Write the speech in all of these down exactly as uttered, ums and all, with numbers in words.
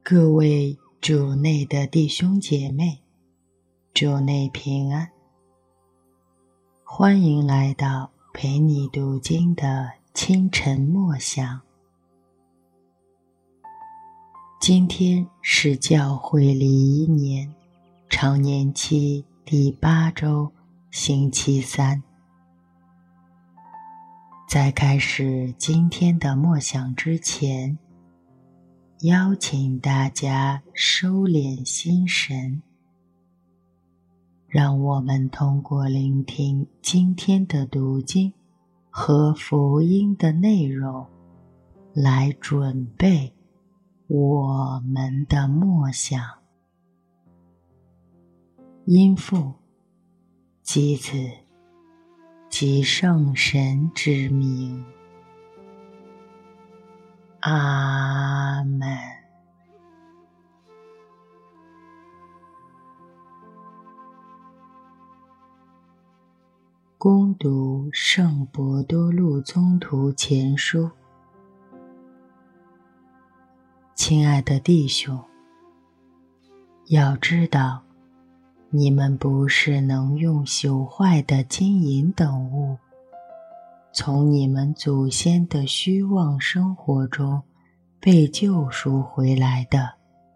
各位主内的弟兄姐妹，主内平安，欢迎来到陪你读经的清晨默想。今天是教会礼仪年常年期第八周星期三。在开始今天的默想之前，邀请大家收敛心神，让我们通过聆听今天的读经和福音的内容，来准备我们的默想。因父及子及圣神之名，阿们。恭读圣伯多禄宗徒前书。亲爱的弟兄，要知道，你们不是能用朽坏的金银等物，从你们祖先的虚妄生活中被救赎回来的，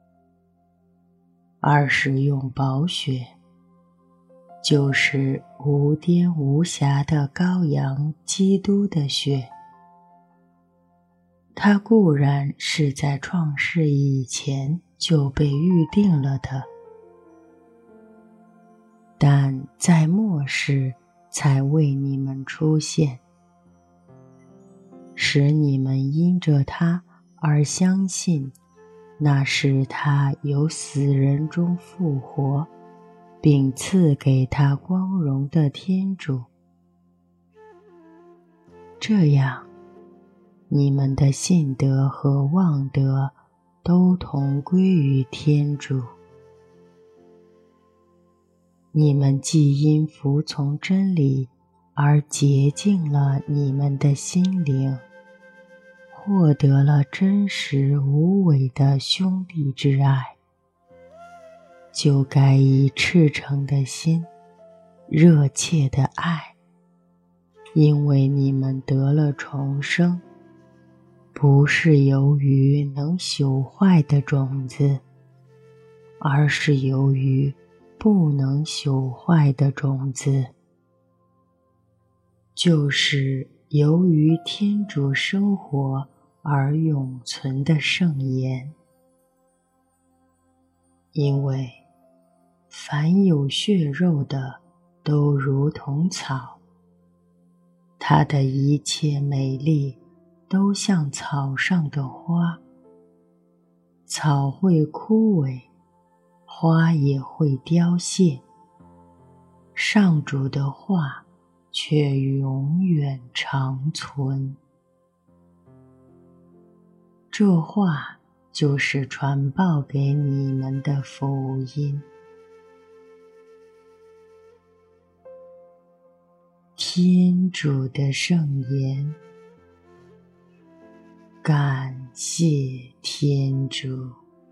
而是用宝血，就是无玷无瑕的羔羊基督的血。它固然是在创世以前就被预定了的，但在末世才为你们出现，使你们因着他而相信，那是他由死人中复活，并赐给他光荣的天主。这样，你们的信德和望德都同归于天主。你们既因服从真理而洁净了你们的心灵，获得了真实无伪的兄弟之爱，就该以赤诚的心，热切的爱，因为你们得了重生，不是由于能朽坏的种子，而是由于不能朽坏的种子，就是由于天主生活而永存的圣言。因为凡有血肉的都如同草，它的一切美丽都像草上的花，草会枯萎，花也会凋谢，上主的话却永远长存。这话就是传报给你们的福音。天主的圣言，感谢天主。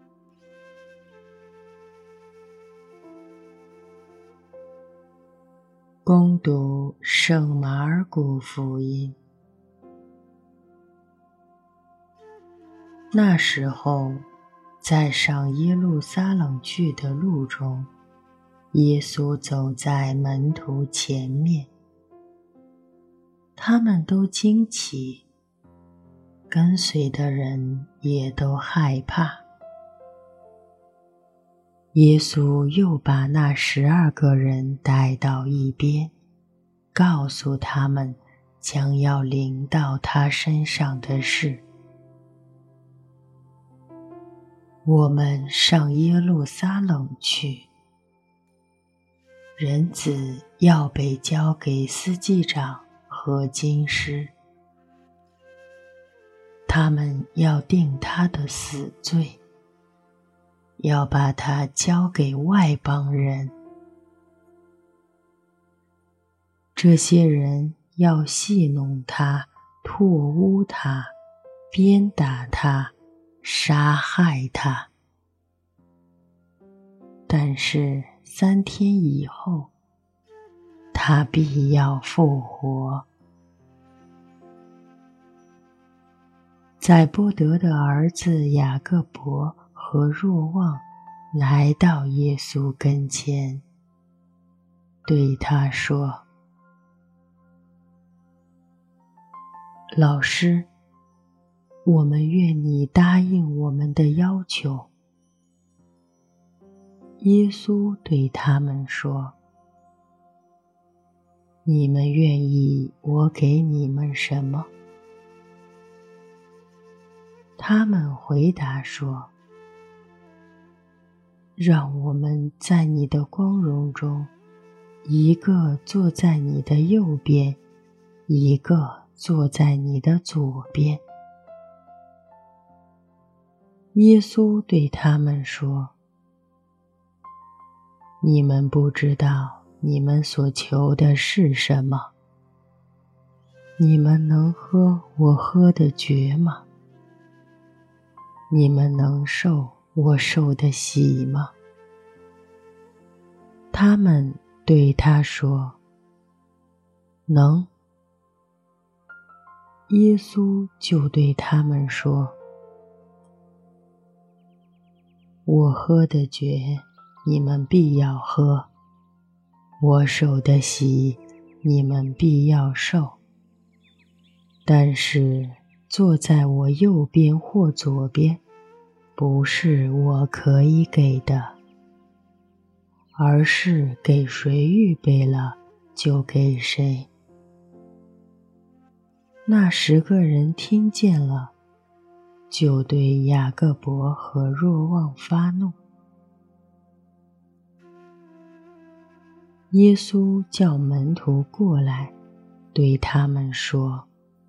恭读圣马尔谷福音。那时候，在上耶路撒冷去的路中，耶稣走在门徒前面，他们都惊奇，跟随的人也都害怕。耶稣又把那十二个人带到一边，告诉他们将要临到他身上的事。我们上耶路撒冷去，人子要被交给司祭长和经师，他们要定他的死罪，要把他交给外邦人。这些人要戏弄他，唾污他，鞭打他，杀害他。 但是三天以后，他必要复活。载波德的儿子雅各伯和若望来到耶稣跟前，对他说：老师，我们愿你答应我们的要求。耶稣对他们说：你们愿意我给你们什么？他们回答说：让我们在你的光荣中，一个坐在你的右边，一个坐在你的左边。耶稣对他们说：你们不知道你们所求的是什么。你们能喝我喝的爵吗？你们能受我受的喜吗？他们对他说：能。耶稣就对他们说：我喝的爵，你们必要喝；我受的喜，你们必要受。但是坐在我右边或左边，不是我可以给的，而是给谁预备了，就给谁。那十个人听见了，就对雅各伯和若望发怒。耶稣叫门徒过来，对他们说：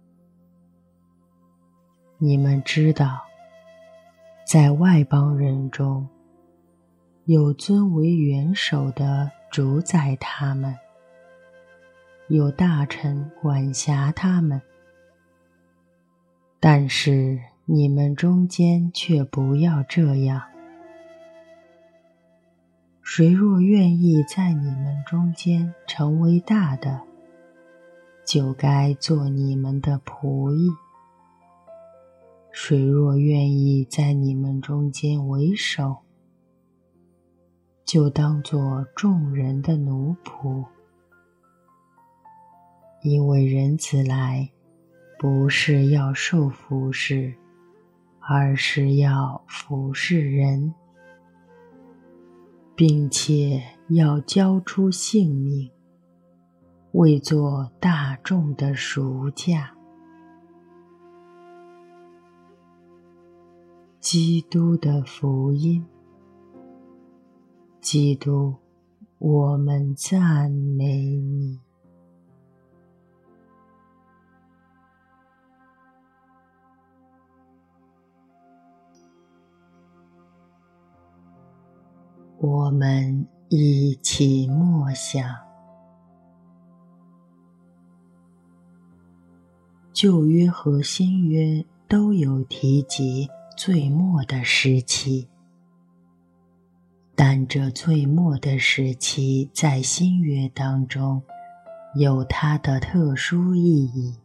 你们知道，在外邦人中，有尊为元首的主宰他们，有大臣管辖他们。但是你们中间却不要这样。谁若愿意在你们中间成为大的，就该做你们的仆役；谁若愿意在你们中间为首，就当作众人的奴仆。因为人子来，不是要受服侍，而是要服侍人，并且要交出性命，为作大众的赎价。基督的福音。基督，我们赞美你。我们一起默想。旧约和新约都有提及最末的时期，但这最末的时期在新约当中有它的特殊意义。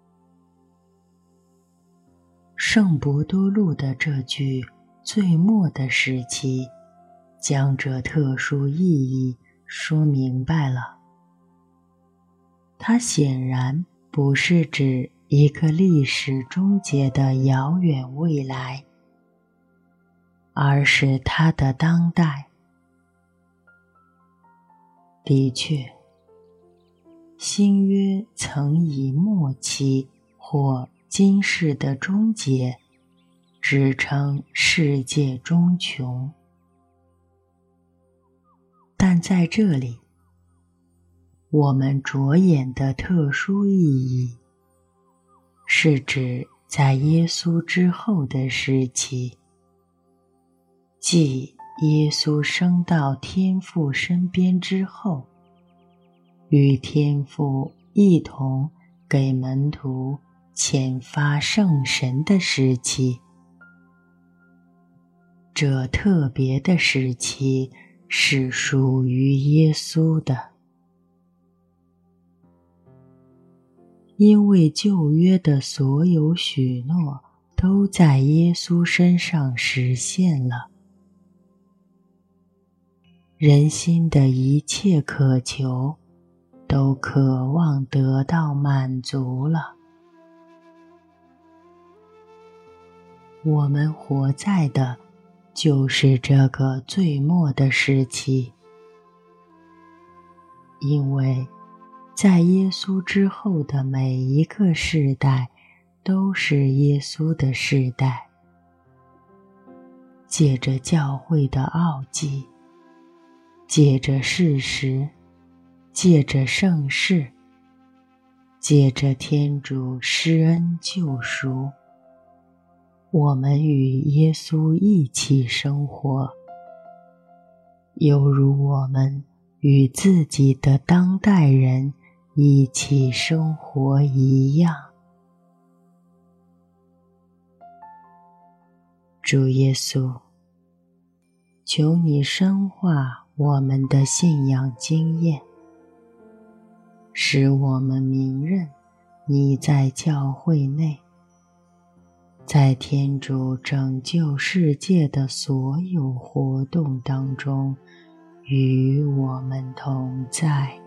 圣伯多禄的这句最末的时期将这特殊意义说明白了。它显然不是指一个历史终结的遥远未来，而是它的当代。的确，新约曾以末期或今世的终结指称世界终穷，但在这里，我们着眼的特殊意义是指在耶稣之后的时期，即耶稣升到天父身边之后，与天父一同给门徒遣发圣神的时期。这特别的时期是属于耶稣的。因为旧约的所有许诺都在耶稣身上实现了，人心的一切渴求都渴望得到满足了。我们活在的就是这个最末的时期，因为在耶稣之后的每一个世代都是耶稣的世代，借着教会的奥迹，借着事实，借着圣事，借着天主施恩救赎，我们与耶稣一起生活，犹如我们与自己的当代人一起生活一样。主耶稣，求你深化我们的信仰经验，使我们明认你在教会内，在天主拯救世界的所有活动当中与我们同在。